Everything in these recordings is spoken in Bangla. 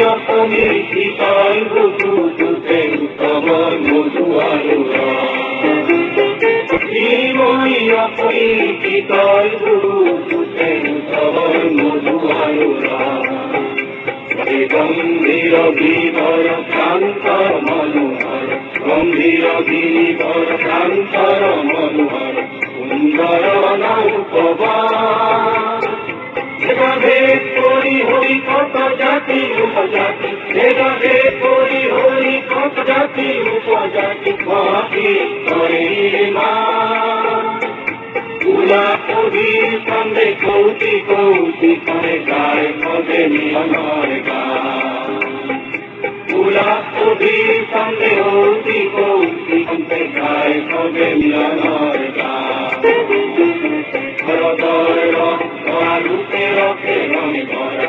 অসমী শীতল বুকু তুতে তবর মধু আলোরা শ্রীময়ী অসমী শীতল বুকু তুতে তবর মধু আলোরা গম্ভীর বিধর শান্তর মনোহর গম্ভীর বিধর শান্তর মনোহর সুন্দর নৌকবা ভেদ করি হরি কত জাতি উপজাতি ভেদ করি হরি কত জাতি উপজাতি মহাপি করে মা পুরা কবির সঙ্গে কৌতি কৌতি করে গায় পদে মিলনের গান পুরা কবির সঙ্গে কৌতি কৌতি করে গায় পদে মিলনের গান রূপে রক্ষে রঙে ভরা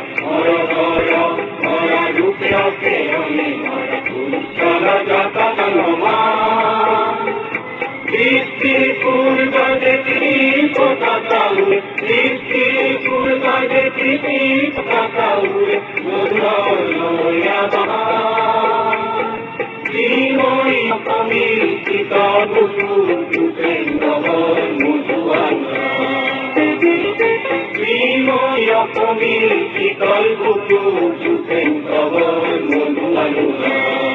ভরা রূপে রক্ষে রঙে ভরা চল যাতা চলমা দৃষ্টিপুর বাজে পতাকা উড়ে দৃষ্টিপুর বাজে পতাকা উড়ে শ্রীময়ী অসমী শীতল বুকু তুতে তবর মধু আলোরা শ্রীময়ী অসমী শীতল বুকু তুতে তবর মধু আলোরা।